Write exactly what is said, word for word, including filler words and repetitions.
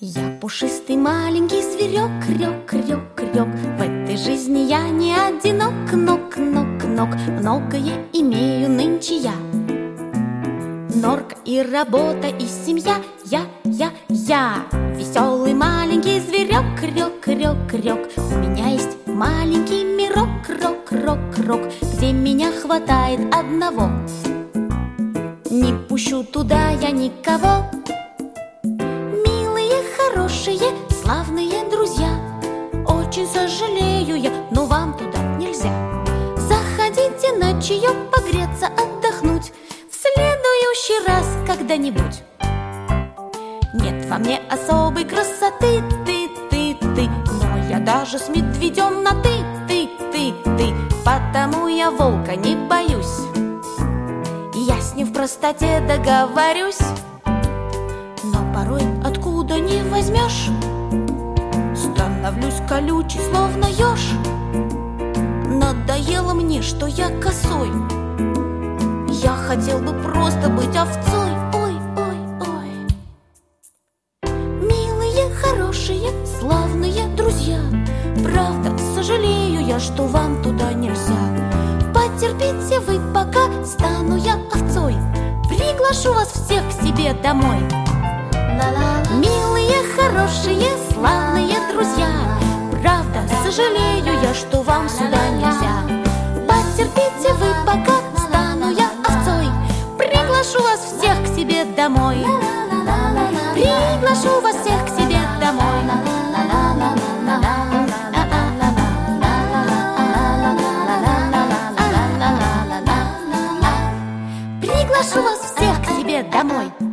Я пушистый маленький зверек, крёк, крёк, крёк. В этой жизни я не одинок, нок, нок, нок. Многое имею нынче я. Норка и работа, и семья. Я, я, я веселый маленький зверек, крёк, крёк, крёк. У меня есть маленький мирок, рок, рок, рок, где меня хватает одного. Не пущу туда я никого. Милые, хорошие, славные друзья, очень сожалею я, но вам туда нельзя. Заходите на чаек погреться, отдохнуть в следующий раз когда-нибудь. Нет во мне особой красоты, ты, ты, ты, но я даже с медведем на ты, ты, ты, ты, потому я волка не боюсь. Я с ним в простоте договорюсь, но порой откуда не возьмешь, становлюсь колючий, словно еж. Надоело мне, что я косой. Я хотел бы просто быть овцой. Ой, ой, ой. Милые, хорошие, славные друзья, правда, сожалею я, что вам туда нельзя. Потерпите вы, пока стану я овцой. Приглашу вас всех к себе домой. Милые, хорошие, славные друзья, правда, сожалею я, что вам сюда нельзя. Потерпите вы, пока стану я овцой. Приглашу вас всех к себе домой. Приглашу вас всех к себе домой. Приглашу вас всех к себе домой.